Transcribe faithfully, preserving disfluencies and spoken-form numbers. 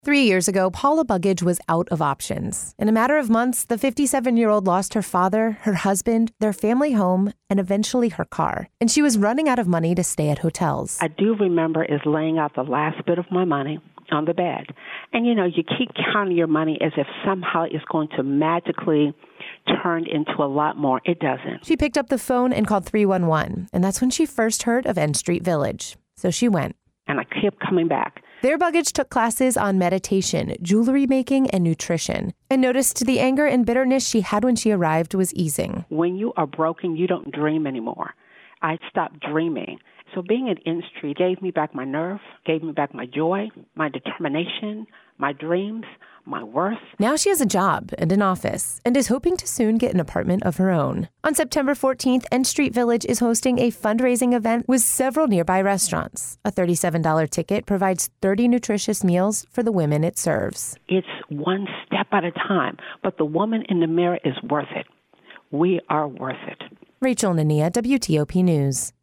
Three years ago, Paula Buggage was out of options. In a matter of months, the fifty-seven-year-old lost her father, her husband, their family home, and eventually her car. And she was running out of money to stay at hotels. I do remember is laying out the last bit of my money on the bed. And, you know, you keep counting your money as if somehow it's going to magically turn into a lot more. It doesn't. She picked up the phone and called three one one. And that's when she first heard of N Street Village. So she went. And I kept coming back. There, Buggage took classes on meditation, jewelry making, and nutrition, and noticed the anger and bitterness she had when she arrived was easing. When you are broken, you don't dream anymore. I stopped dreaming. So being at N Street gave me back my nerve, gave me back my joy, my determination, my dreams, my worth. Now she has a job and an office and is hoping to soon get an apartment of her own. On September fourteenth, N Street Village is hosting a fundraising event with several nearby restaurants. A thirty-seven dollars ticket provides thirty nutritious meals for the women it serves. It's one step at a time, but the woman in the mirror is worth it. We are worth it. Rachel Nania, W T O P News.